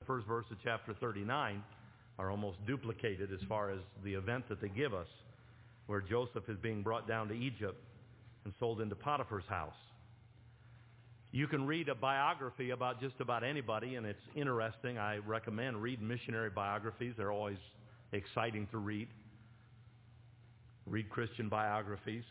first verse of chapter 39 are almost duplicated as far as the event that they give us, where Joseph is being brought down to Egypt and sold into Potiphar's house. You can read a biography about just about anybody, and it's interesting. I recommend reading missionary biographies. They're always exciting to read. Read Christian biographies.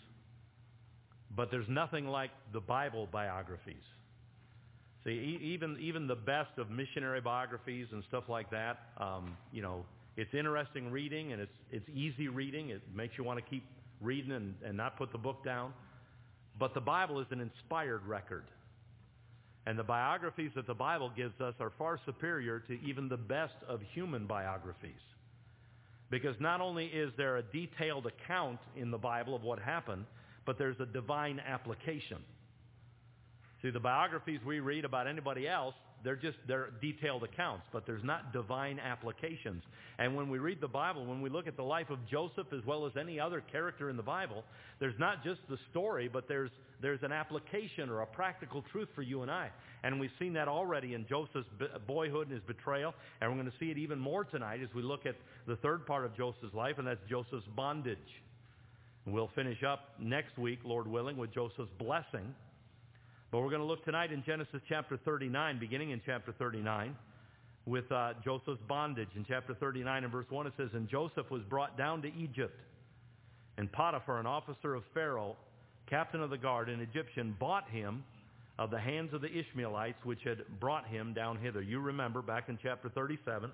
But there's nothing like the Bible biographies. See, even the best of missionary biographies and stuff like that, it's interesting reading, and it's easy reading. It makes you want to keep reading and not put the book down. But the Bible is an inspired record. And the biographies that the Bible gives us are far superior to even the best of human biographies. Because not only is there a detailed account in the Bible of what happened, but there's a divine application. See, the biographies we read about anybody else, they're detailed accounts, but there's not divine applications. And when we read the Bible, when we look at the life of Joseph as well as any other character in the Bible, there's not just the story, but there's an application or a practical truth for you and I. And we've seen that already in Joseph's boyhood and his betrayal, and we're going to see it even more tonight as we look at the third part of Joseph's life, and that's Joseph's bondage. And we'll finish up next week, Lord willing, with Joseph's blessing. But we're going to look tonight in Genesis chapter 39, beginning in chapter 39, with Joseph's bondage. In chapter 39 and verse 1 it says, "And Joseph was brought down to Egypt, and Potiphar, an officer of Pharaoh, captain of the guard, an Egyptian, bought him of the hands of the Ishmaelites, which had brought him down hither." You remember back in chapter 37,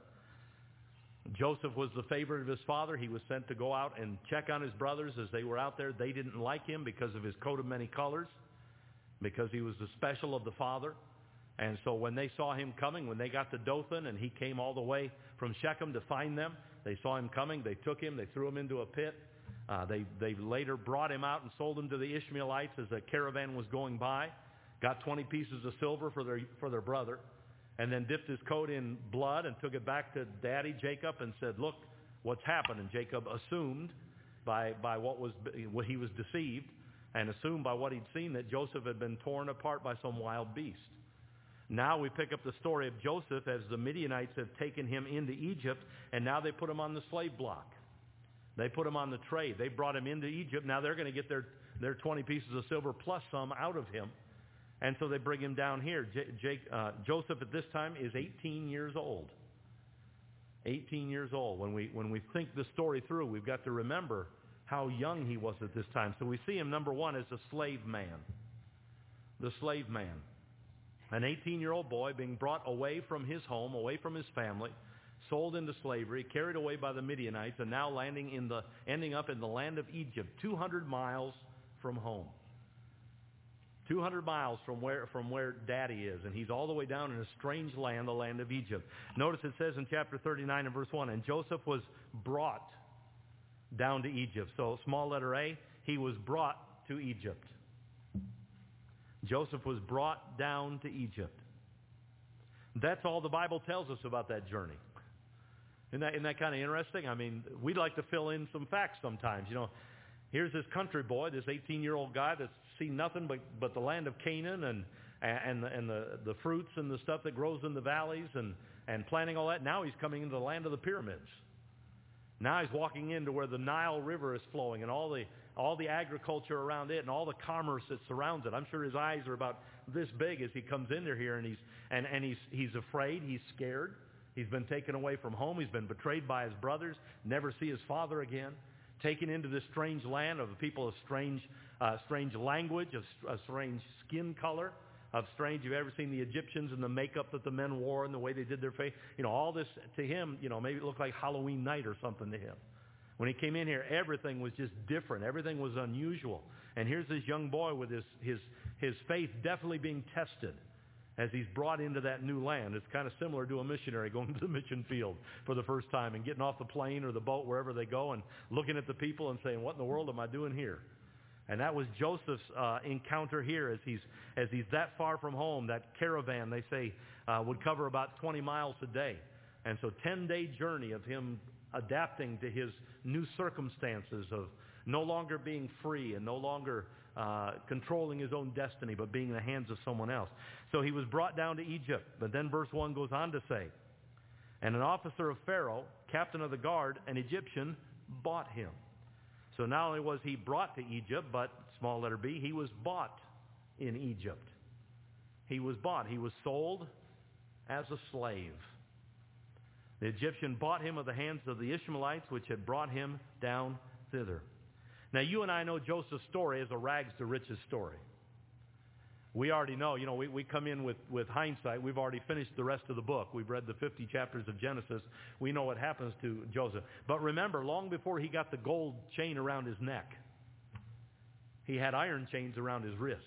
Joseph was the favorite of his father. He was sent to go out and check on his brothers as they were out there. They didn't like him because of his coat of many colors, because he was the special of the father. And so when they saw him coming, when they got to Dothan, and he came all the way from Shechem to find them, they saw him coming, they took him, they threw him into a pit. They later brought him out and sold him to the Ishmaelites as a caravan was going by, got 20 pieces of silver for their brother, and then dipped his coat in blood and took it back to Daddy Jacob and said, "Look what's happened." And Jacob assumed by what he was deceived, and assumed by what he'd seen that Joseph had been torn apart by some wild beast. Now we pick up the story of Joseph as the Midianites have taken him into Egypt, and now they put him on the slave block. They put him on the trade. They brought him into Egypt. Now they're going to get their 20 pieces of silver plus some out of him. And so they bring him down here. Joseph at this time is 18 years old. 18 years old. When we think the story through, we've got to remember how young he was at this time. So we see him, number one, as a slave man. The slave man. An 18-year-old boy being brought away from his home, away from his family, sold into slavery, carried away by the Midianites, and now ending up in the land of Egypt, 200 miles from home. 200 miles from where Daddy is, and he's all the way down in a strange land, the land of Egypt. Notice it says in chapter 39 and verse 1, "And Joseph was brought down to Egypt." So small letter A, he was brought to Egypt. Joseph was brought down to Egypt. That's all the Bible tells us about that journey. Isn't that kind of interesting? I mean, we'd like to fill in some facts sometimes. Here's this country boy, this 18-year-old guy that's seen nothing but the land of Canaan and the fruits and the stuff that grows in the valleys and planting all that. Now he's coming into the land of the pyramids. Now he's walking into where the Nile River is flowing and all the agriculture around it and all the commerce that surrounds it. I'm sure his eyes are about this big as he comes into here, and he's afraid, he's scared. He's been taken away from home. He's been betrayed by his brothers, never see his father again. Taken into this strange land of people of strange language, of a strange skin color, of strange. You've ever seen the Egyptians and the makeup that the men wore and the way they did their face? All this to him, maybe it looked like Halloween night or something to him. When he came in here, everything was just different. Everything was unusual. And here's this young boy with his faith definitely being tested as he's brought into that new land. It's kind of similar to a missionary going to the mission field for the first time and getting off the plane or the boat, wherever they go, and looking at the people and saying, "What in the world am I doing here?" And that was Joseph's encounter here as he's that far from home. That caravan, they say, would cover about 20 miles a day. And so 10-day journey of him adapting to his new circumstances of no longer being free and no longer controlling his own destiny, but being in the hands of someone else. So he was brought down to Egypt. But then verse 1 goes on to say, And an officer of Pharaoh, captain of the guard, an Egyptian, bought him. So not only was he brought to Egypt, but, small letter B, he was bought in Egypt. He was bought. He was sold as a slave. The Egyptian bought him of the hands of the Ishmaelites, which had brought him down thither. Now, you and I know Joseph's story as a rags to riches story. We already know, we come in with hindsight. We've already finished the rest of the book. We've read the 50 chapters of Genesis. We know what happens to Joseph. But remember, long before he got the gold chain around his neck, he had iron chains around his wrists.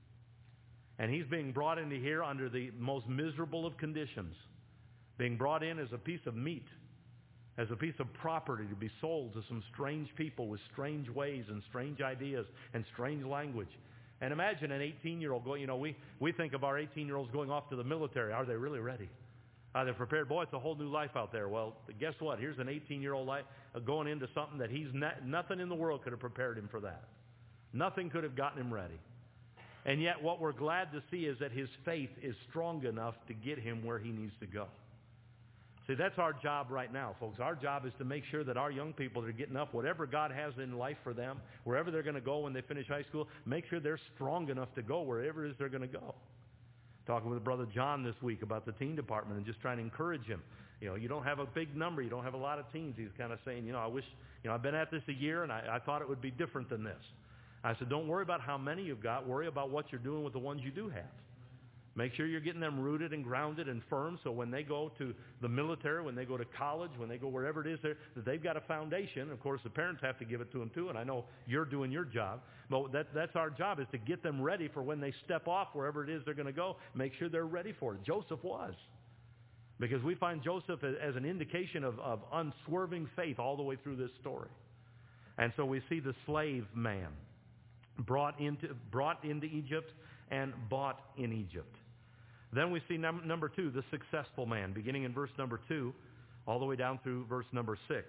And he's being brought into here under the most miserable of conditions, being brought in as a piece of meat, as a piece of property to be sold to some strange people with strange ways and strange ideas and strange language. And imagine an 18-year-old going, we think of our 18-year-olds going off to the military. Are they really ready? Are they prepared? Boy, it's a whole new life out there. Well, guess what? Here's an 18-year-old going into something that nothing in the world could have prepared him for that. Nothing could have gotten him ready. And yet what we're glad to see is that his faith is strong enough to get him where he needs to go. See, that's our job right now, folks. Our job is to make sure that our young people that are getting up, whatever God has in life for them, wherever they're going to go when they finish high school, make sure they're strong enough to go wherever it is they're going to go. Talking with Brother John this week about the teen department and just trying to encourage him. You don't have a big number. You don't have a lot of teens. He's kind of saying, I wish, I've been at this a year and I thought it would be different than this. I said, don't worry about how many you've got. Worry about what you're doing with the ones you do have. Make sure you're getting them rooted and grounded and firm so when they go to the military, when they go to college, when they go wherever it is, that they've got a foundation. Of course, the parents have to give it to them too, and I know you're doing your job. But that's our job, is to get them ready for when they step off wherever it is they're going to go. Make sure they're ready for it. Joseph was. Because we find Joseph as an indication of unswerving faith all the way through this story. And so we see the slave man brought into Egypt and bought in Egypt. Then we see number 2, the successful man, beginning in verse number 2, all the way down through verse number 6.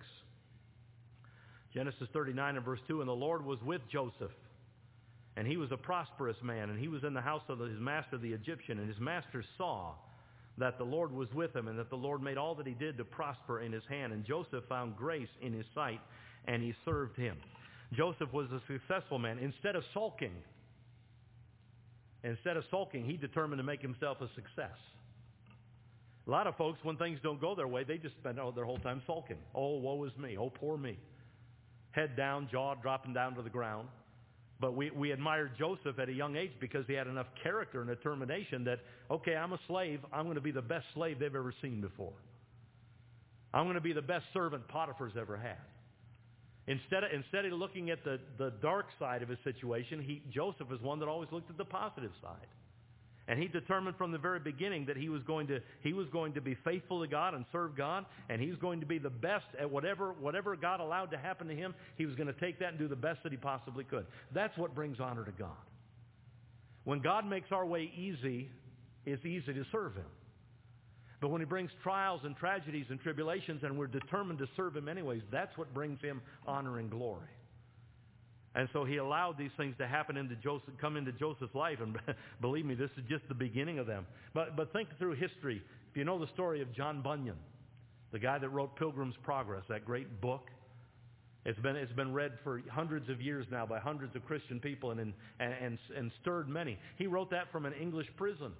Genesis 39 and verse 2, and the Lord was with Joseph, and he was a prosperous man, and he was in the house of his master the Egyptian, and his master saw that the Lord was with him, and that the Lord made all that he did to prosper in his hand. And Joseph found grace in his sight, and he served him. Joseph was a successful man. Instead of sulking, he determined to make himself a success. A lot of folks, when things don't go their way, they just spend their whole time sulking. Oh, woe is me. Oh, poor me. Head down, jaw dropping down to the ground. But we admired Joseph at a young age because he had enough character and determination that, okay, I'm a slave. I'm going to be the best slave they've ever seen before. I'm going to be the best servant Potiphar's ever had. Instead of looking at the dark side of his situation, Joseph is one that always looked at the positive side. And he determined from the very beginning that he was going to be faithful to God and serve God, and he was going to be the best at whatever God allowed to happen to him. He was going to take that and do the best that he possibly could. That's what brings honor to God. When God makes our way easy, it's easy to serve him. But when he brings trials and tragedies and tribulations and we're determined to serve him anyways, that's what brings him honor and glory. And so he allowed these things to happen come into Joseph's life, and believe me, this is just the beginning of them. But think through history. If you know the story of John Bunyan, the guy that wrote Pilgrim's Progress, that great book, it's been read for hundreds of years now by hundreds of Christian people and stirred many. He wrote that from an English prison.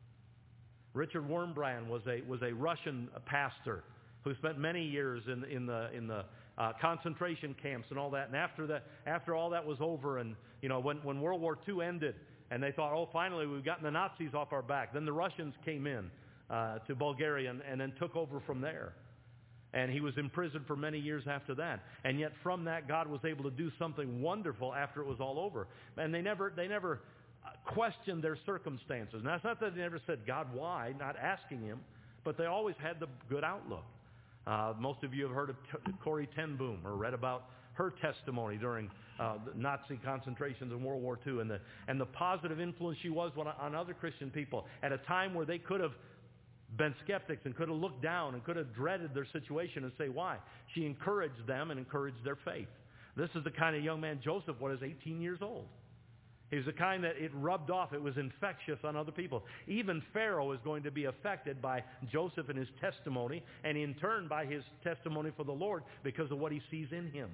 Richard Wurmbrand was a Russian pastor who spent many years in the concentration camps and all that. And after all that was over, and when World War II ended, and they thought, oh, finally we've gotten the Nazis off our back. Then the Russians came in to Bulgaria and then took over from there. And he was imprisoned for many years after that. And yet from that, God was able to do something wonderful after it was all over. And they never questioned their circumstances. Now, it's not that they never said, God, why? Not asking him. But they always had the good outlook. Most of you have heard of Corrie ten Boom or read about her testimony during the Nazi concentrations in World War II and the positive influence she was on other Christian people at a time where they could have been skeptics and could have looked down and could have dreaded their situation and say, why? She encouraged them and encouraged their faith. This is the kind of young man Joseph was, 18 years old. He was the kind that it rubbed off. It was infectious on other people. Even Pharaoh is going to be affected by Joseph and his testimony, and in turn by his testimony for the Lord because of what he sees in him.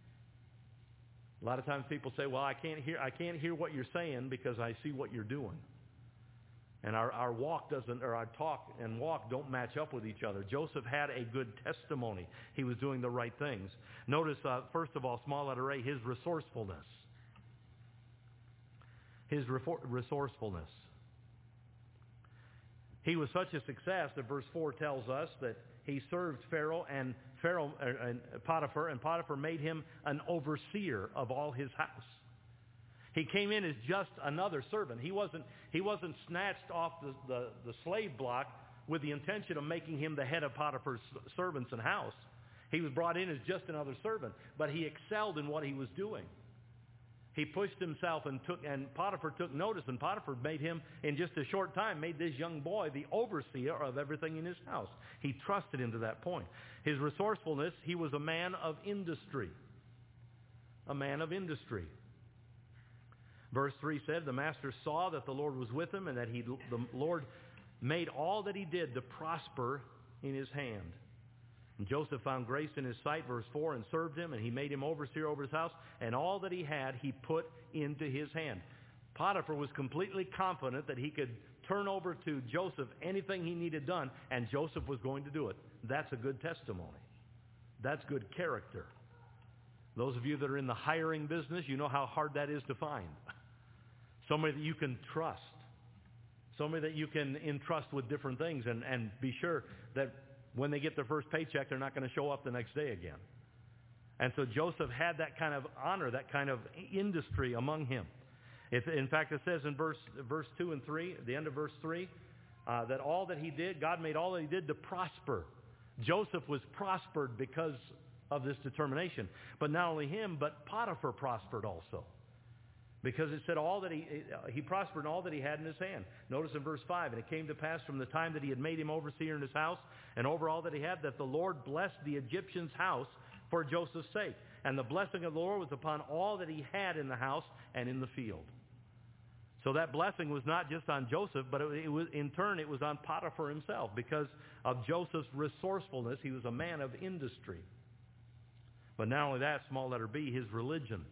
A lot of times people say, well, I can't hear what you're saying because I see what you're doing. And our walk doesn't, or our talk and walk don't match up with each other. Joseph had a good testimony. He was doing the right things. Notice, first of all, small letter A, his resourcefulness. His resourcefulness. He was such a success that verse 4 tells us that he served Pharaoh and Potiphar, and Potiphar made him an overseer of all his house. He came in as just another servant. He wasn't snatched off the slave block with the intention of making him the head of Potiphar's servants and house. He was brought in as just another servant, but he excelled in what he was doing. He pushed himself and Potiphar took notice, and Potiphar made him, in just a short time, made this young boy the overseer of everything in his house. He trusted him to that point. His resourcefulness, he was a man of industry. A man of industry. Verse 3 said, the master saw that the Lord was with him, and that the Lord made all that he did to prosper in his hand. And Joseph found grace in his sight, verse 4, and served him, and he made him overseer over his house, and all that he had he put into his hand. Potiphar was completely confident that he could turn over to Joseph anything he needed done, and Joseph was going to do it. That's a good testimony. That's good character. Those of you that are in the hiring business, you know how hard that is to find. Somebody that you can trust. Somebody that you can entrust with different things and be sure that when they get their first paycheck, they're not going to show up the next day again. And so Joseph had that kind of honor, that kind of industry among him. In fact, it says in verse 2 and 3, at the end of verse 3, that all that he did, God made all that he did to prosper. Joseph was prospered because of this determination. But not only him, but Potiphar prospered also. Because it said all that he prospered in all that he had in his hand. Notice in verse 5, and it came to pass from the time that he had made him overseer in his house and over all that he had, that the Lord blessed the Egyptian's house for Joseph's sake. And the blessing of the Lord was upon all that he had in the house and in the field. So that blessing was not just on Joseph, but in turn it was on Potiphar himself. Because of Joseph's resourcefulness, he was a man of industry. But not only that, small letter B, his religion.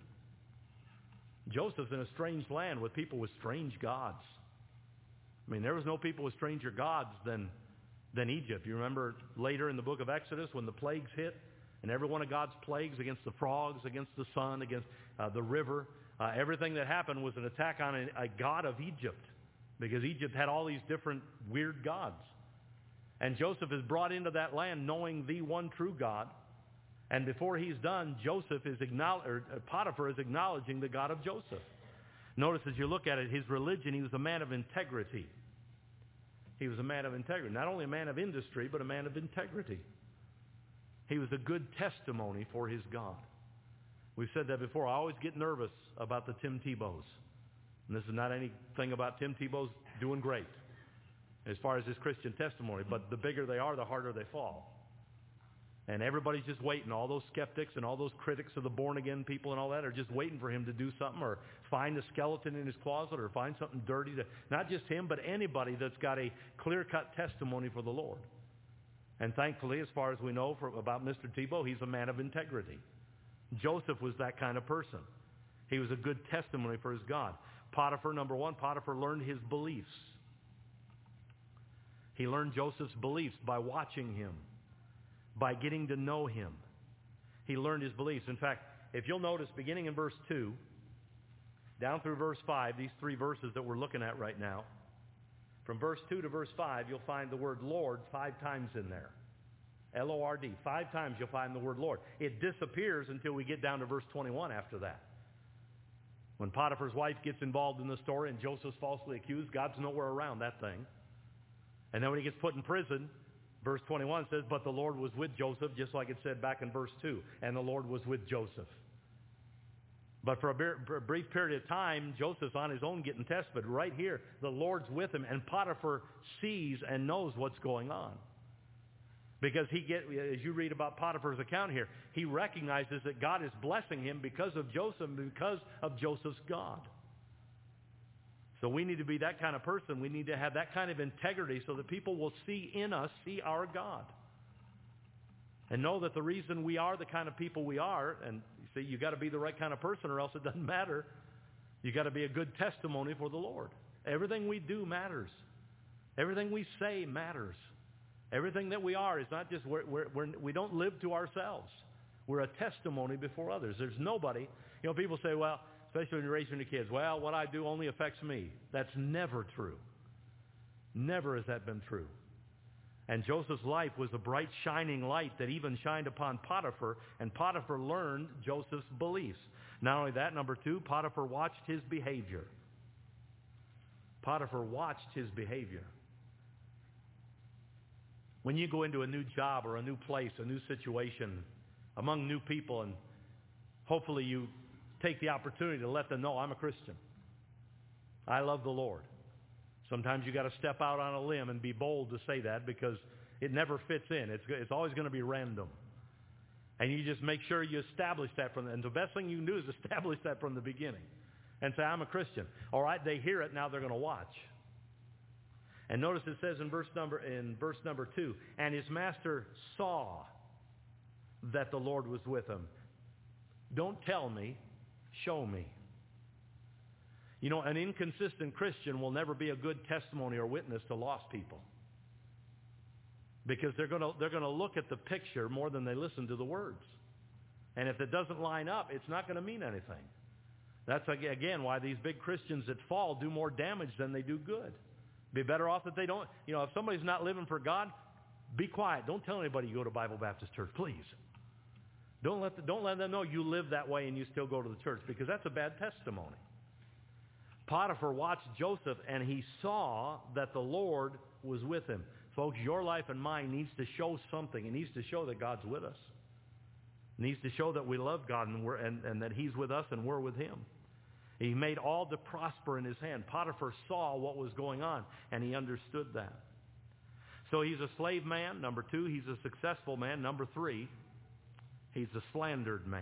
Joseph's in a strange land with people with strange gods. I mean, there was no people with stranger gods than Egypt. You remember later in the book of Exodus when the plagues hit, and every one of God's plagues against the frogs, against the sun, against the river, everything that happened was an attack on a god of Egypt, because Egypt had all these different weird gods. And Joseph is brought into that land knowing the one true God. And before he's done, Potiphar is acknowledging the God of Joseph. Notice as you look at it, his religion, he was a man of integrity. He was a man of integrity. Not only a man of industry, but a man of integrity. He was a good testimony for his God. We've said that before. I always get nervous about the Tim Tebows. And this is not anything about Tim Tebow's doing great as far as his Christian testimony. But the bigger they are, the harder they fall. And everybody's just waiting. All those skeptics and all those critics of the born-again people and all that are just waiting for him to do something or find a skeleton in his closet or find something dirty. Not just him, but anybody that's got a clear-cut testimony for the Lord. And thankfully, as far as we know about Mr. Tebow, he's a man of integrity. Joseph was that kind of person. He was a good testimony for his God. Potiphar, number one, Potiphar learned his beliefs. He learned Joseph's beliefs by watching him. By getting to know him. He learned his beliefs. In fact, if you'll notice, beginning in verse 2, down through verse 5, these three verses that we're looking at right now, from verse 2 to verse 5, you'll find the word Lord 5 times in there. L-O-R-D. 5 times you'll find the word Lord. It disappears until we get down to verse 21 after that. When Potiphar's wife gets involved in the story and Joseph's falsely accused, God's nowhere around that thing. And then when he gets put in prison, verse 21 says, but the Lord was with Joseph, just like it said back in verse 2. And the Lord was with Joseph. But for a brief period of time, Joseph's on his own getting tested. But right here, the Lord's with him. And Potiphar sees and knows what's going on. Because as you read about Potiphar's account here, he recognizes that God is blessing him because of Joseph and because of Joseph's God. So we need to be that kind of person. We need to have that kind of integrity so that people will see in us, see our God. And know that the reason we are the kind of people we are, and you see, you got to be the right kind of person or else it doesn't matter. You got to be a good testimony for the Lord. Everything we do matters. Everything we say matters. Everything that we are is not just, we don't live to ourselves. We're a testimony before others. There's nobody, people say, well, especially when you're raising your kids, well, what I do only affects me. That's never true. Never has that been true. And Joseph's life was a bright, shining light that even shined upon Potiphar, and Potiphar learned Joseph's beliefs. Not only that, number two, Potiphar watched his behavior. Potiphar watched his behavior. When you go into a new job or a new place, a new situation, among new people, and hopefully you take the opportunity to let them know, I'm a Christian. I love the Lord. Sometimes you got to step out on a limb and be bold to say that because it never fits in. It's always going to be random. And you just make sure you establish that and the best thing you can do is establish that from the beginning and say, I'm a Christian. All right, they hear it, now they're going to watch. And notice it says in verse number 2, and his master saw that the Lord was with him. Don't tell me, show me. An inconsistent Christian will never be a good testimony or witness to lost people. Because they're going to look at the picture more than they listen to the words. And if it doesn't line up, it's not going to mean anything. That's, again, why these big Christians that fall do more damage than they do good. Be better off that they don't. If somebody's not living for God, be quiet. Don't tell anybody you go to Bible Baptist Church, please. Don't let them know you live that way and you still go to the church, because that's a bad testimony. Potiphar watched Joseph, and he saw that the Lord was with him. Folks, your life and mine needs to show something. It needs to show that God's with us. It needs to show that we love God and that he's with us and we're with him. He made all to prosper in his hand. Potiphar saw what was going on, and he understood that. So he's a slave man. Number 2, he's a successful man. Number 3, he's a slandered man.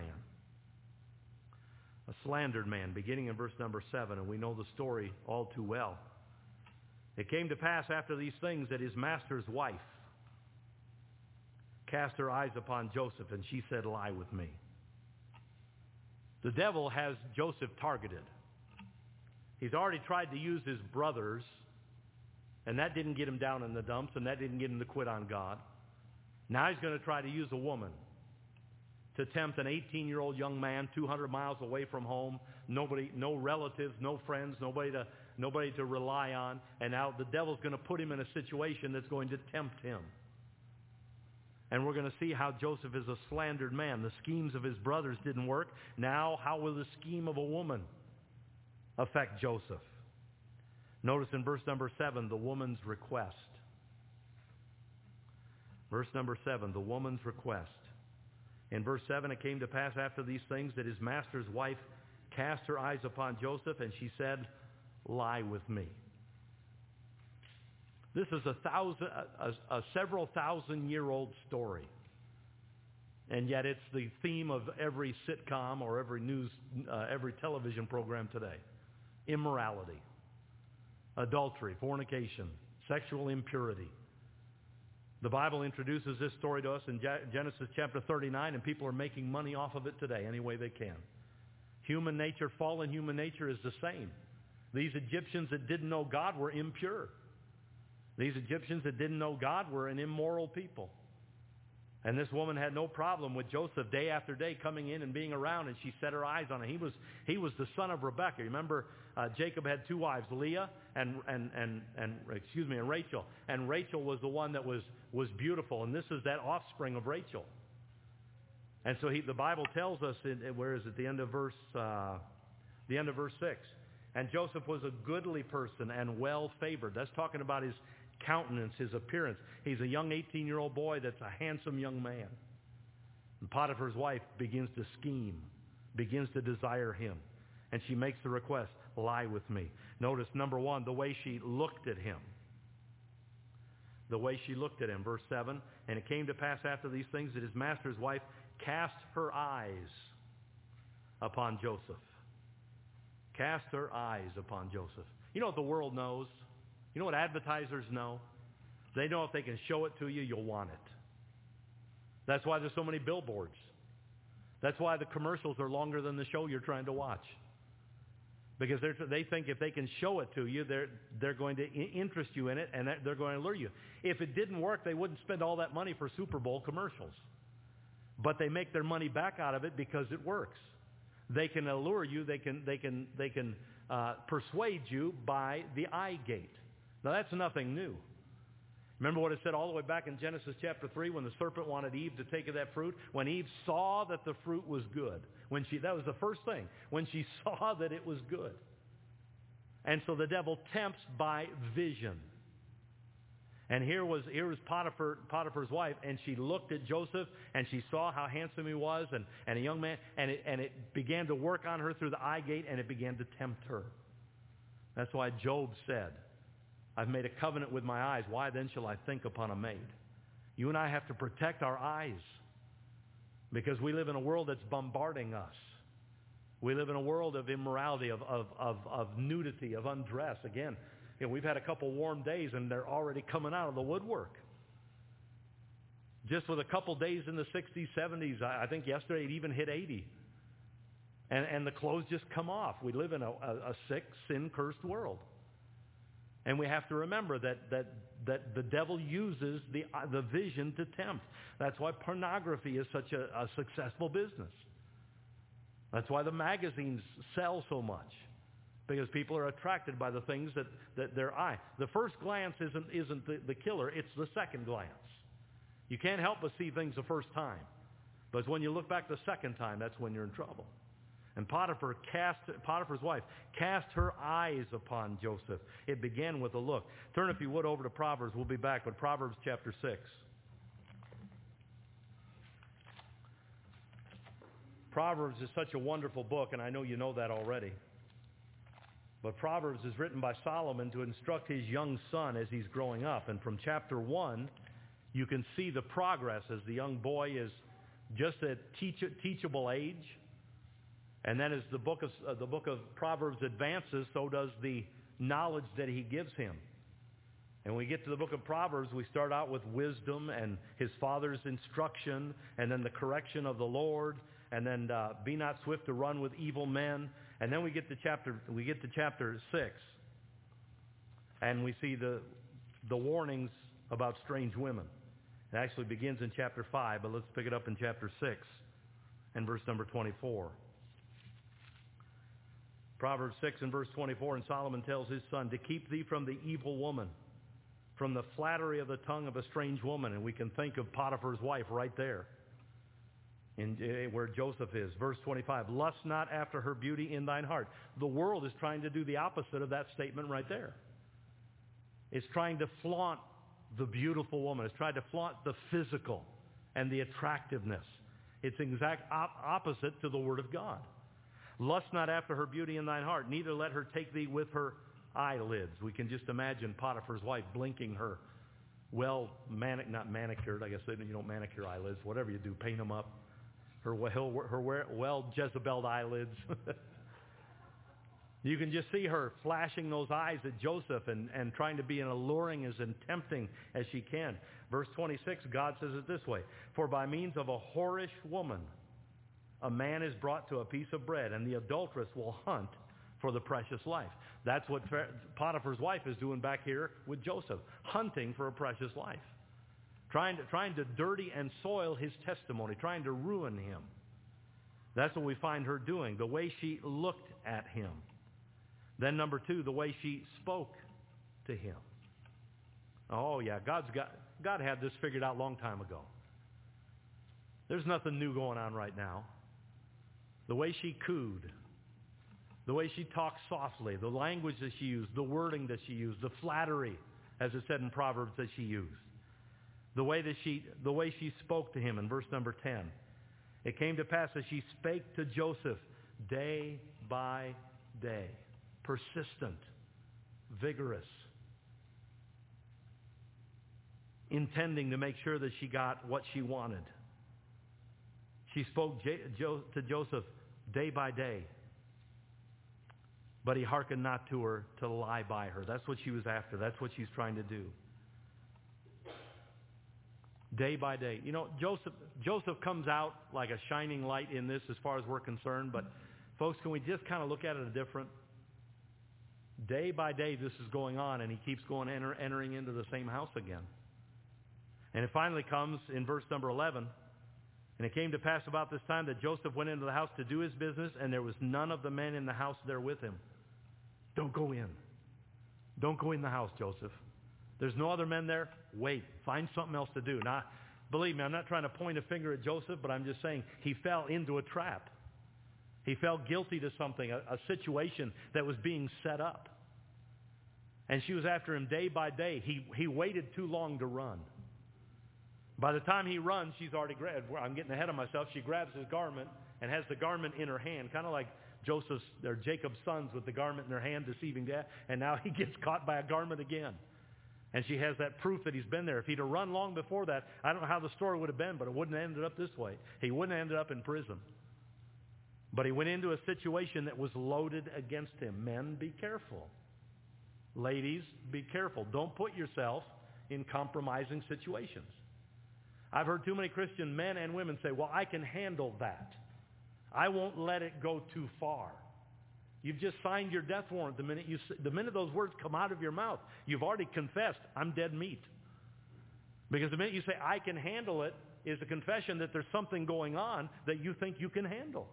A slandered man, beginning in verse number 7, and we know the story all too well. It came to pass after these things that his master's wife cast her eyes upon Joseph, and she said, lie with me. The devil has Joseph targeted. He's already tried to use his brothers, and that didn't get him down in the dumps, and that didn't get him to quit on God. Now he's going to try to use a woman to tempt an 18-year-old young man 200 miles away from home, no relatives, no friends, nobody to rely on, and now the devil's going to put him in a situation that's going to tempt him. And we're going to see how Joseph is a slandered man. The schemes of his brothers didn't work. Now, how will the scheme of a woman affect Joseph? Notice in verse number 7, the woman's request. Verse number 7, the woman's request. In verse 7, it came to pass after these things that his master's wife cast her eyes upon Joseph, and she said, lie with me. This is a several thousand-year-old story. And yet it's the theme of every sitcom or every television program today. Immorality, adultery, fornication, sexual impurity. The Bible introduces this story to us in Genesis chapter 39, and people are making money off of it today any way they can. Human nature, fallen human nature is the same. These Egyptians that didn't know God were impure. These Egyptians that didn't know God were an immoral people. And this woman had no problem with Joseph day after day coming in and being around, and she set her eyes on him. He was the son of Rebekah. Remember, Jacob had 2 wives, Leah and Rachel. And Rachel was the one that was beautiful, and this is that offspring of Rachel. And so the Bible tells us, where is it? The end of verse 6. And Joseph was a goodly person and well favored. That's talking about his countenance, his appearance. He's a young 18-year-old boy that's a handsome young man. And Potiphar's wife begins to scheme, begins to desire him. And she makes the request, lie with me. Notice, number 1, the way she looked at him. The way she looked at him. Verse 7, and it came to pass after these things that his master's wife cast her eyes upon Joseph. Cast her eyes upon Joseph. You know what the world knows? You know what advertisers know? They know if they can show it to you, you'll want it. That's why there's so many billboards. That's why the commercials are longer than the show you're trying to watch. Because they think if they can show it to you, they're going to interest you in it, and they're going to lure you. If it didn't work, they wouldn't spend all that money for Super Bowl commercials. But they make their money back out of it because it works. They can allure you. They can persuade you by the eye gate. Now that's nothing new. Remember what it said all the way back in Genesis chapter 3 when the serpent wanted Eve to take of that fruit? When Eve saw that the fruit was good. That was the first thing. When she saw that it was good. And so the devil tempts by vision. And here was Potiphar's wife, and she looked at Joseph, and she saw how handsome he was, and a young man, and it began to work on her through the eye gate, and it began to tempt her. That's why Job said, I've made a covenant with my eyes. Why then shall I think upon a maid? You and I have to protect our eyes because we live in a world that's bombarding us. We live in a world of immorality, of nudity, of undress. Again, we've had a couple warm days and they're already coming out of the woodwork. Just with a couple days in the 60s, 70s, I think yesterday it even hit 80. And the clothes just come off. We live in a sick, sin-cursed world. And we have to remember that the devil uses the vision to tempt. That's why pornography is such a successful business. That's why the magazines sell so much. Because people are attracted by the things that their eye. The first glance isn't the killer, it's the second glance. You can't help but see things the first time. But when you look back the second time, that's when you're in trouble. And Potiphar's wife cast her eyes upon Joseph. It began with a look. Turn, if you would, over to Proverbs. We'll be back with Proverbs chapter 6. Proverbs is such a wonderful book, and I know you know that already. But Proverbs is written by Solomon to instruct his young son as he's growing up. And from chapter 1, you can see the progress as the young boy is just at teachable age. And then as the book of Proverbs advances, so does the knowledge that he gives him. And when we get to the book of Proverbs, we start out with wisdom and his father's instruction, and then the correction of the Lord, and then be not swift to run with evil men. And then we get to chapter 6, and we see the warnings about strange women. It actually begins in chapter 5, but let's pick it up in chapter 6 and verse number 24. Proverbs 6 and verse 24, and Solomon tells his son to keep thee from the evil woman, from the flattery of the tongue of a strange woman. And we can think of Potiphar's wife right there, where Joseph is. Verse 25, lust not after her beauty in thine heart. The world is trying to do the opposite of that statement right there. It's trying to flaunt the beautiful woman. It's trying to flaunt the physical and the attractiveness. It's exact opposite to the Word of God. Lust not after her beauty in thine heart, neither let her take thee with her eyelids. We can just imagine Potiphar's wife blinking her not manicured, I guess you don't manicure eyelids, whatever you do, paint them up. Her Jezebel'd eyelids. You can just see her flashing those eyes at Joseph and trying to be as alluring as and tempting as she can. Verse 26, God says it this way, for by means of a whorish woman, a man is brought to a piece of bread, and the adulteress will hunt for the precious life. That's what Potiphar's wife is doing back here with Joseph, hunting for a precious life. Trying to dirty and soil his testimony, trying to ruin him. That's what we find her doing, the way she looked at him. Then number 2, the way she spoke to him. Oh yeah, God had this figured out a long time ago. There's nothing new going on right now. The way she cooed, the way she talked softly, the language that she used, the wording that she used, the flattery, as it said in Proverbs, that she used. The way she spoke to him in verse number 10. It came to pass as she spake to Joseph day by day. Persistent, vigorous, intending to make sure that she got what she wanted. She spoke to Joseph day by day. But he hearkened not to her to lie by her. That's what she was after. That's what she's trying to do. Day by day. You know, Joseph comes out like a shining light in this as far as we're concerned. But folks, can we just kind of look at it a different? Day by day this is going on, and he keeps going entering into the same house again. And it finally comes in verse number 11. And it came to pass about this time that Joseph went into the house to do his business, and there was none of the men in the house there with him. Don't go in. Don't go in the house, Joseph. There's no other men there. Wait. Find something else to do. Now, believe me, I'm not trying to point a finger at Joseph, but I'm just saying he fell into a trap. He fell guilty to something, a situation that was being set up. And she was after him day by day. He waited too long to run. By the time he runs, she's already grabbed. I'm getting ahead of myself. She grabs his garment and has the garment in her hand, kind of like Jacob's sons with the garment in their hand, deceiving death. And now he gets caught by a garment again. And she has that proof that he's been there. If he'd have run long before that, I don't know how the story would have been, but it wouldn't have ended up this way. He wouldn't have ended up in prison. But he went into a situation that was loaded against him. Men, be careful. Ladies, be careful. Don't put yourself in compromising situations. I've heard too many Christian men and women say, well, I can handle that. I won't let it go too far. You've just signed your death warrant. The minute those words come out of your mouth, you've already confessed, I'm dead meat. Because the minute you say, I can handle it, is a confession that there's something going on that you think you can handle.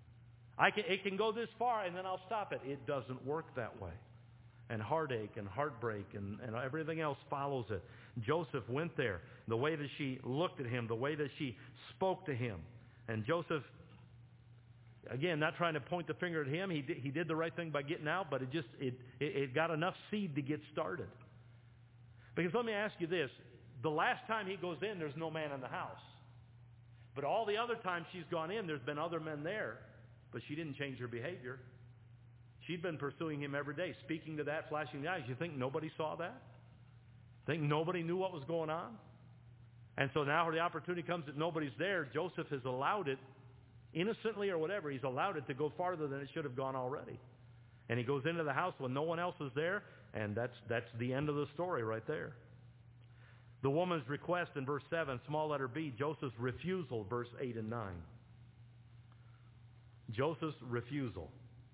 It can go this far, and then I'll stop it. It doesn't work that way. And heartache and heartbreak and everything else follows it. Joseph went there. The way that she looked at him, the way that she spoke to him. And Joseph, again, not trying to point the finger at him, he did the right thing by getting out, but it got enough seed to get started. Because let me ask you this. The last time he goes in, there's no man in the house. But all the other times she's gone in, there's been other men there, but she didn't change her behavior. She'd been pursuing him every day, speaking to that, flashing the eyes. You think nobody saw that? Think nobody knew what was going on? And so now the opportunity comes that nobody's there. Joseph has allowed it, innocently or whatever, he's allowed it to go farther than it should have gone already. And he goes into the house when no one else is there, and that's the end of the story right there. The woman's request in verse 7, small letter B, Joseph's refusal, verse 8 and 9. Joseph's refusal.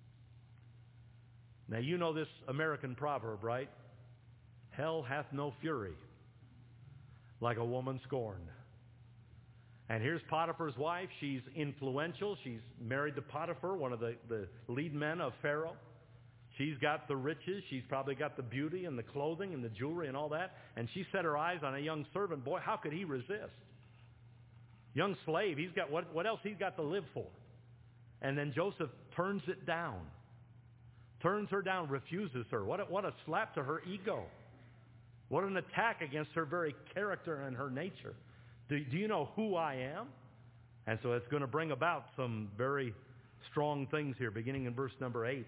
Now, you know this American proverb, right? Hell hath no fury like a woman scorned. And here's Potiphar's wife. She's influential. She's married to Potiphar, one of the lead men of Pharaoh. She's got the riches. She's probably got the beauty and the clothing and the jewelry and all that. And she set her eyes on a young servant. Boy, how could he resist? Young slave, he's got what else he's got to live for? And then Joseph turns it down. Turns her down, refuses her. What a slap to her ego. What an attack against her very character and her nature. Do you know who I am? And so it's going to bring about some very strong things here, beginning in verse number 8.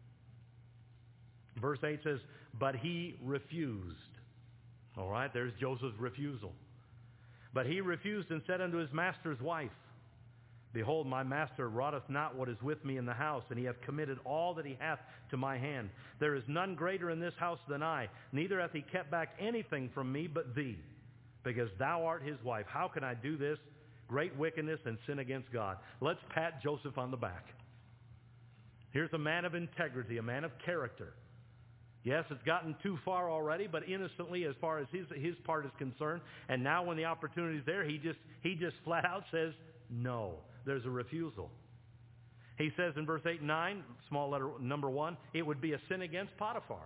Verse 8 says, but he refused. All right, there's Joseph's refusal. But he refused and said unto his master's wife, behold, my master wotteth not what is with me in the house, and he hath committed all that he hath to my hand. There is none greater in this house than I, neither hath he kept back anything from me but thee, because thou art his wife. How can I do this great wickedness and sin against God? Let's pat Joseph on the back. Here's a man of integrity, a man of character. Yes, it's gotten too far already, but innocently as far as his part is concerned. And now when the opportunity is there, he just flat out says no. There's a refusal. He says in verse 8 and 9, small letter number 1, it would be a sin against Potiphar.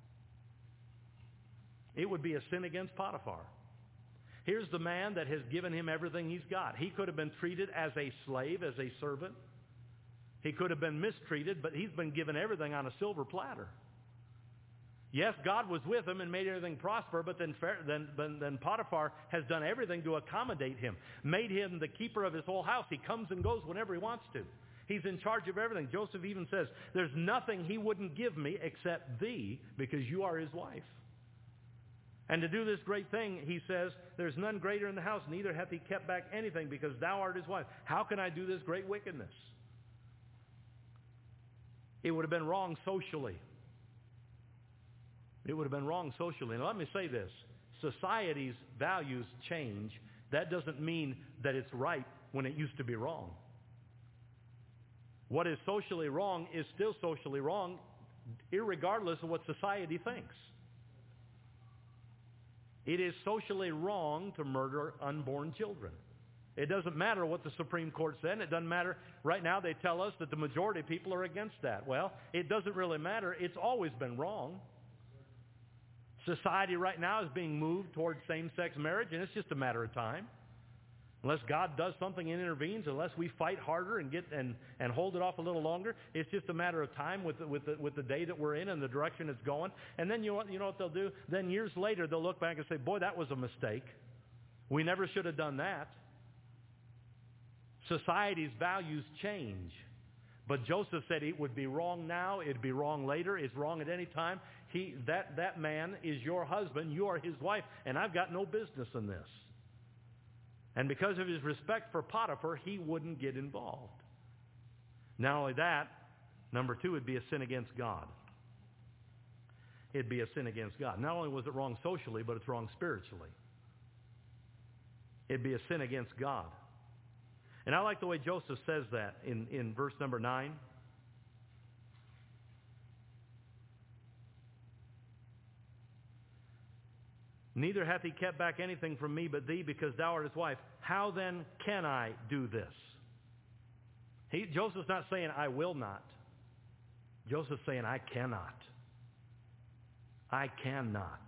It would be a sin against Potiphar. Here's the man that has given him everything he's got. He could have been treated as a slave, as a servant. He could have been mistreated, but he's been given everything on a silver platter. Yes, God was with him and made everything prosper, but then Potiphar has done everything to accommodate him, made him the keeper of his whole house. He comes and goes whenever he wants to. He's in charge of everything. Joseph even says, there's nothing he wouldn't give me except thee, because you are his wife. And to do this great thing, he says, there's none greater in the house, neither hath he kept back anything, because thou art his wife. How can I do this great wickedness? It would have been wrong socially. It would have been wrong socially. Now let me say this. Society's values change. That doesn't mean that it's right when it used to be wrong. What is socially wrong is still socially wrong, irregardless of what society thinks. It is socially wrong to murder unborn children. It doesn't matter what the Supreme Court said. It doesn't matter. Right now they tell us that the majority of people are against that. Well, it doesn't really matter. It's always been wrong. Society right now is being moved towards same-sex marriage, and it's just a matter of time. Unless God does something and intervenes, unless we fight harder and and hold it off a little longer, it's just a matter of time with the day that we're in and the direction it's going. And then you know what they'll do? Then years later they'll look back and say, boy, that was a mistake. We never should have done that. Society's values change. But Joseph said it would be wrong now, it'd be wrong later, it's wrong at any time. That man is your husband, you are his wife, and I've got no business in this. And because of his respect for Potiphar, he wouldn't get involved. Not only that, number two, it'd be a sin against God. It'd be a sin against God. Not only was it wrong socially, but it's wrong spiritually. It'd be a sin against God. And I like the way Joseph says that in verse number 9. Neither hath he kept back anything from me but thee, because thou art his wife. How then can I do this? Joseph's not saying, I will not. Joseph's saying, I cannot. I cannot.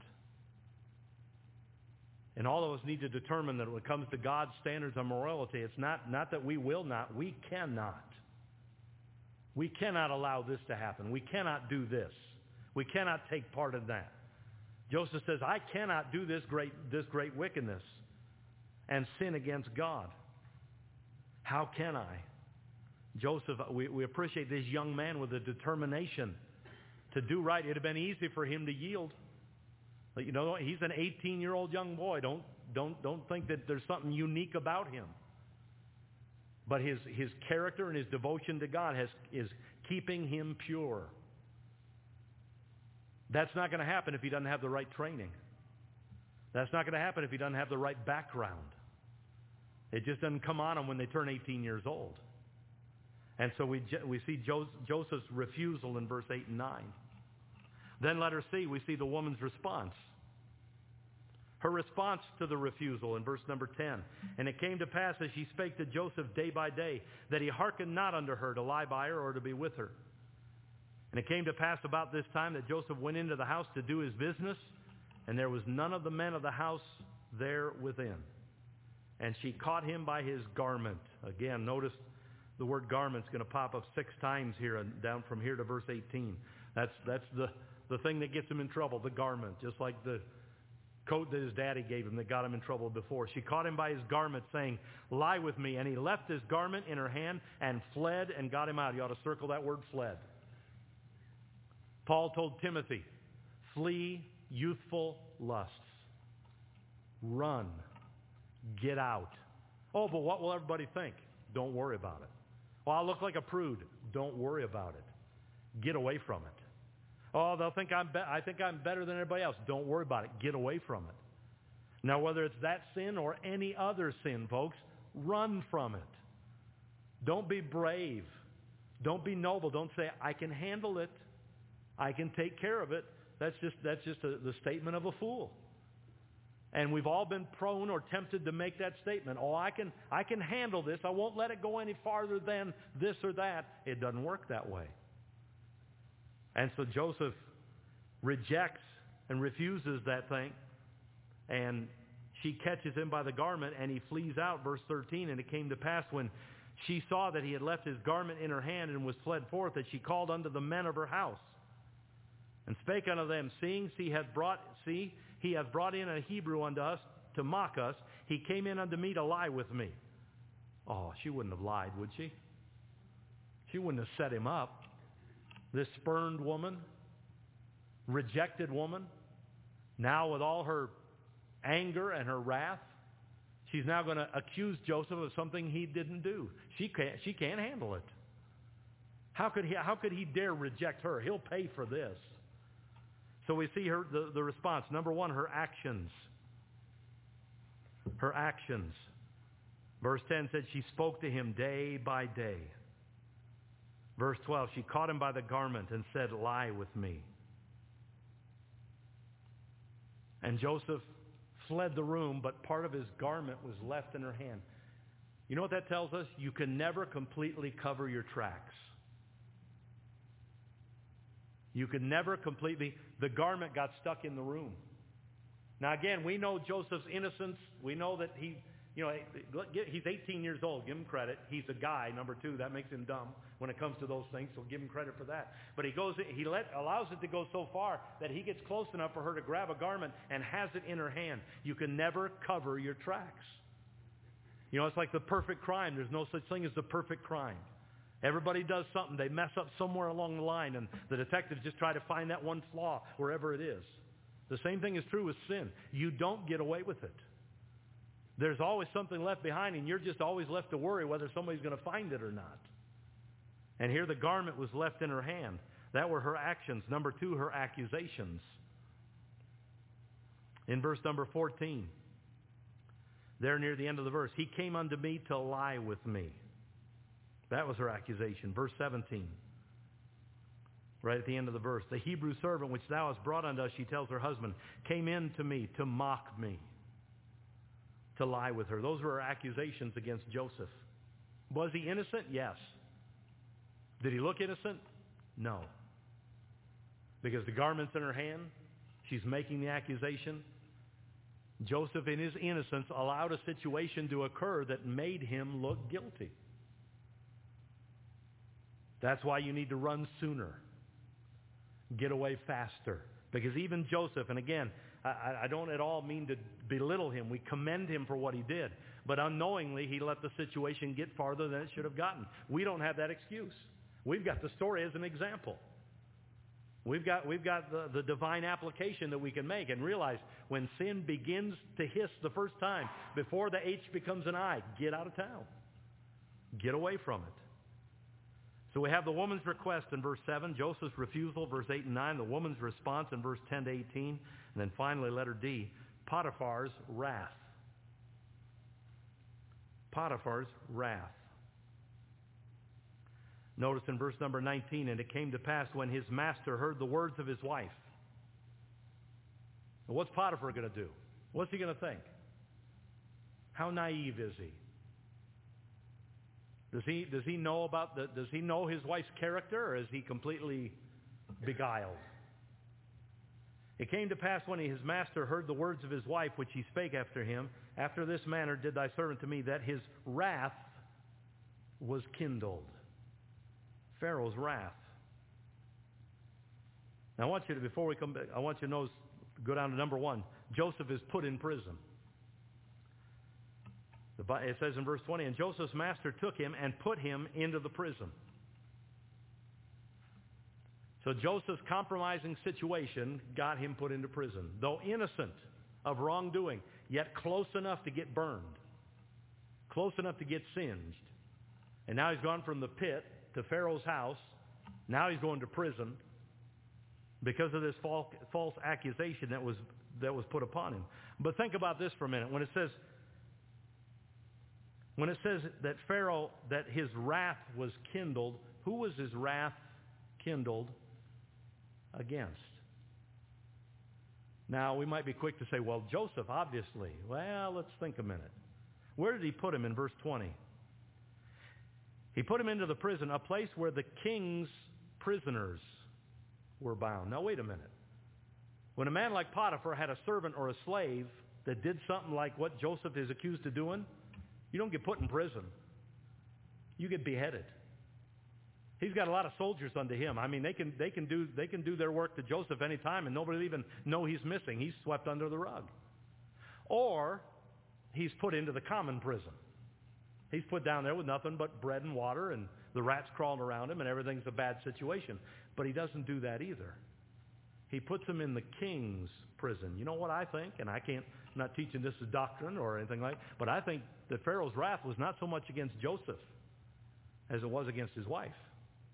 And all of us need to determine that when it comes to God's standards of morality, it's not that we will not, we cannot. We cannot allow this to happen. We cannot do this. We cannot take part in that. Joseph says, I cannot do this great wickedness and sin against God. How can I? Joseph, we appreciate this young man with a determination to do right. It would have been easy for him to yield. You know, he's an 18-year-old young boy. Don't think that there's something unique about him. But his character and his devotion to God is keeping him pure. That's not going to happen if he doesn't have the right training. That's not going to happen if he doesn't have the right background. It just doesn't come on him when they turn 18 years old. And so we see Joseph's refusal in verse 8 and 9. Then letter C, we see the woman's response. Her response to the refusal in verse number 10. And it came to pass as she spake to Joseph day by day, that he hearkened not unto her to lie by her or to be with her. And it came to pass about this time that Joseph went into the house to do his business, and there was none of the men of the house there within. And she caught him by his garment. Again, notice the word garment's going to pop up 6 times here, and down from here to verse 18. That's the thing that gets him in trouble, the garment, just like the coat that his daddy gave him that got him in trouble before. She caught him by his garment, saying, lie with me. And he left his garment in her hand and fled and got him out. You ought to circle that word, fled. Paul told Timothy, flee youthful lusts. Run. Get out. Oh, but what will everybody think? Don't worry about it. Well, I'll look like a prude. Don't worry about it. Get away from it. Oh, they'll think I think I'm better than everybody else. Don't worry about it. Get away from it. Now, whether it's that sin or any other sin, folks, run from it. Don't be brave. Don't be noble. Don't say, I can handle it. I can take care of it. That's just the statement of a fool. And we've all been prone or tempted to make that statement. Oh, I can handle this. I won't let it go any farther than this or that. It doesn't work that way. And so Joseph rejects and refuses that thing. And she catches him by the garment and he flees out. Verse 13, and it came to pass when she saw that he had left his garment in her hand and was fled forth, that she called unto the men of her house and spake unto them, seeing he hath brought in a Hebrew unto us to mock us. He came in unto me to lie with me. Oh, she wouldn't have lied, would she? She wouldn't have set him up. This spurned woman, rejected woman, now with all her anger and her wrath, she's now going to accuse Joseph of something he didn't do. She can't handle it. How could he dare reject her? He'll pay for this. So we see the response. Number one, her actions. Her actions. Verse 10 said she spoke to him day by day. Verse 12, she caught him by the garment and said, lie with me. And Joseph fled the room, but part of his garment was left in her hand. You know what that tells us? You can never completely cover your tracks. You can never completely... The garment got stuck in the room. Now again, we know Joseph's innocence. We know that he's 18 years old. Give him credit. He's a guy, number two. That makes him dumb when it comes to those things, so give him credit for that. But allows it to go so far that he gets close enough for her to grab a garment and has it in her hand. You can never cover your tracks. You know, it's like the perfect crime. There's no such thing as the perfect crime. Everybody does something. They mess up somewhere along the line, and the detectives just try to find that one flaw wherever it is. The same thing is true with sin. You don't get away with it. There's always something left behind, and you're just always left to worry whether somebody's going to find it or not. And here the garment was left in her hand. That were her actions. Number two, her accusations. In verse number 14, there near the end of the verse, he came unto me to lie with me. That was her accusation. Verse 17, right at the end of the verse, the Hebrew servant which thou hast brought unto us, she tells her husband, came in to me to mock me, to lie with her. Those were her accusations against Joseph. Was he innocent? Yes. Did he look innocent? No. Because the garment's in her hand, she's making the accusation. Joseph, in his innocence, allowed a situation to occur that made him look guilty. That's why you need to run sooner. Get away faster. Because even Joseph, and again, I don't at all mean to belittle him. We commend him for what he did. But unknowingly, he let the situation get farther than it should have gotten. We don't have that excuse. We've got the story as an example. We've got the divine application that we can make and realize when sin begins to hiss the first time, before the H becomes an I, get out of town. Get away from it. So we have the woman's request in verse 7, Joseph's refusal, verse 8 and 9, the woman's response in verse 10 to 18, and then finally letter D, Potiphar's wrath. Potiphar's wrath. Notice in verse number 19, and it came to pass when his master heard the words of his wife. Now, what's Potiphar going to do? What's he going to think? How naive is he? Does he know his wife's character, or is he completely beguiled? It came to pass when his master heard the words of his wife, which he spake after him, after this manner did thy servant to me, that his wrath was kindled. Pharaoh's wrath. Now I want you to, before we come back, I want you to know, go down to number 1. Joseph is put in prison. It says in verse 20, and Joseph's master took him and put him into the prison. So Joseph's compromising situation got him put into prison. Though innocent of wrongdoing, yet close enough to get burned. Close enough to get singed. And now he's gone from the pit to Pharaoh's house. Now he's going to prison because of this false accusation that was put upon him. But think about this for a minute. When it says that Pharaoh, that his wrath was kindled, who was his wrath kindled against? Now, we might be quick to say, well, Joseph, obviously. Well, let's think a minute. Where did he put him in verse 20? He put him into the prison, a place where the king's prisoners were bound. Now, wait a minute. When a man like Potiphar had a servant or a slave that did something like what Joseph is accused of doing, you don't get put in prison. You get beheaded. He's got a lot of soldiers under him. I mean, they can do their work to Joseph any time, and nobody will even know he's missing. He's swept under the rug. Or he's put into the common prison. He's put down there with nothing but bread and water, and the rats crawling around him, and everything's a bad situation. But he doesn't do that either. He puts him in the king's prison. You know what I think? And I'm not teaching this as doctrine or anything like that, but I think that Pharaoh's wrath was not so much against Joseph as it was against his wife.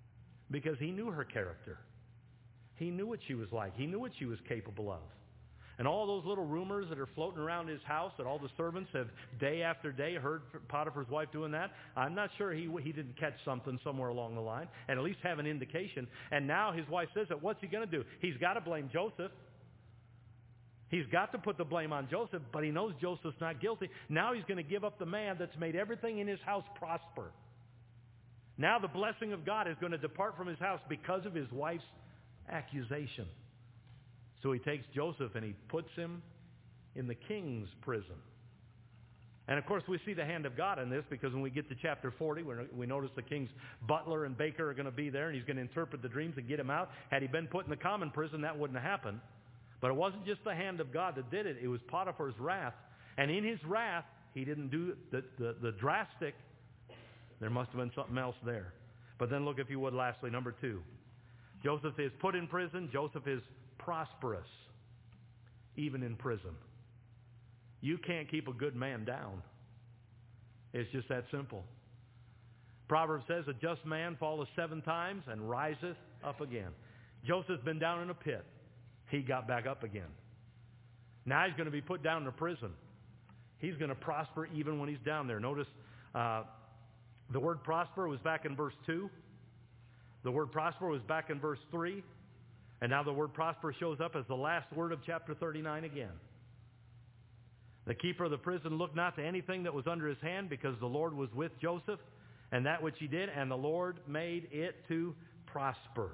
because he knew her character. He knew what she was like. He knew what she was capable of. And all those little rumors that are floating around his house that all the servants have day after day heard Potiphar's wife doing that, I'm not sure he didn't catch something somewhere along the line and at least have an indication. And now his wife says that. What's he going to do? He's got to blame Joseph. He's got to put the blame on Joseph, but he knows Joseph's not guilty. Now he's going to give up the man that's made everything in his house prosper. Now the blessing of God is going to depart from his house because of his wife's accusation. So he takes Joseph and he puts him in the king's prison. And of course we see the hand of God in this, because when we get to chapter 40, we notice the king's butler and baker are going to be there, and he's going to interpret the dreams and get him out. Had he been put in the common prison, that wouldn't have happened. But it wasn't just the hand of God that did it. It was Potiphar's wrath. And in his wrath, he didn't do the drastic. There must have been something else there. But then look, if you would, lastly, number 2. Joseph is put in prison. Joseph is prosperous, even in prison. You can't keep a good man down. It's just that simple. Proverbs says, a just man falleth 7 times and riseth up again. Joseph's been down in a pit. He got back up again. Now he's going to be put down in a prison. He's going to prosper even when he's down there. Notice the word prosper was back in verse 2. The word prosper was back in verse 3. And now the word prosper shows up as the last word of chapter 39 again. The keeper of the prison looked not to anything that was under his hand, because the Lord was with Joseph, and that which he did, and the Lord made it to prosper.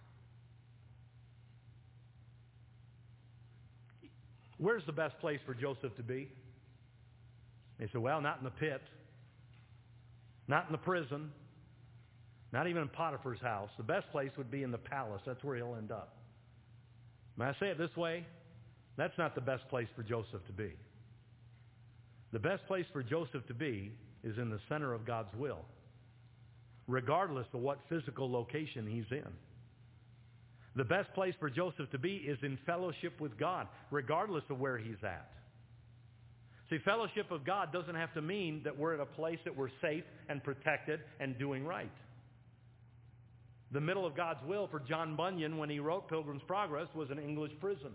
Where's the best place for Joseph to be? They said, well, not in the pit, not in the prison, not even in Potiphar's house. The best place would be in the palace. That's where he'll end up. May I say it this way? That's not the best place for Joseph to be. The best place for Joseph to be is in the center of God's will, regardless of what physical location he's in. The best place for Joseph to be is in fellowship with God, regardless of where he's at. See, fellowship with God doesn't have to mean that we're at a place that we're safe and protected and doing right. The middle of God's will for John Bunyan when he wrote Pilgrim's Progress was an English prison.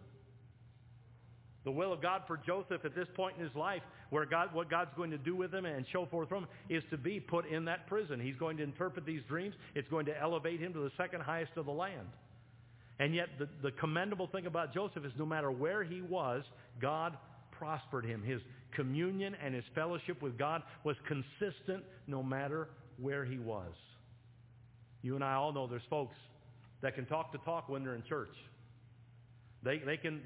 The will of God for Joseph at this point in his life, what God's going to do with him and show forth from him, is to be put in that prison. He's going to interpret these dreams. It's going to elevate him to the second highest of the land. And yet the commendable thing about Joseph is no matter where he was, God prospered him. His communion and his fellowship with God was consistent no matter where he was. You and I all know there's folks that can talk the talk when they're in church. They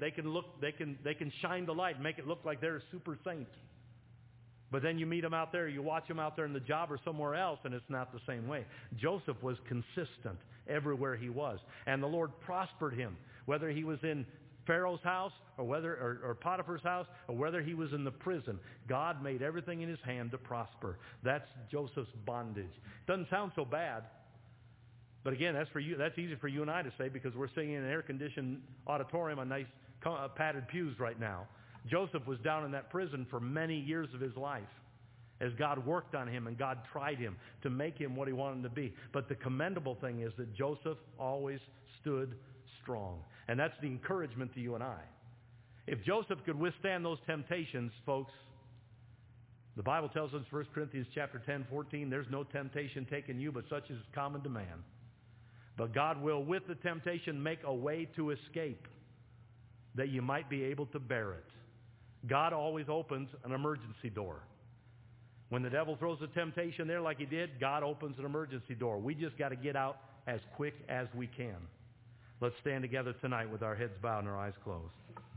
can shine the light and make it look like they're a super saint. But then you meet them out there, you watch them out there in the job or somewhere else, and it's not the same way. Joseph was consistent everywhere he was. And the Lord prospered him, whether he was in Pharaoh's house or Potiphar's house, or whether he was in the prison. God made everything in his hand to prosper. That's Joseph's bondage. Doesn't sound so bad. But again, that's for you. That's easy for you and I to say, because we're sitting in an air-conditioned auditorium on nice padded pews right now. Joseph was down in that prison for many years of his life as God worked on him and God tried him to make him what he wanted him to be. But the commendable thing is that Joseph always stood strong. And that's the encouragement to you and I. If Joseph could withstand those temptations, folks, the Bible tells us in 1 Corinthians chapter 10:14, there's no temptation taken you, but such as is common to man. But God will, with the temptation, make a way to escape, that you might be able to bear it. God always opens an emergency door. When the devil throws a temptation there like he did, God opens an emergency door. We just got to get out as quick as we can. Let's stand together tonight with our heads bowed and our eyes closed.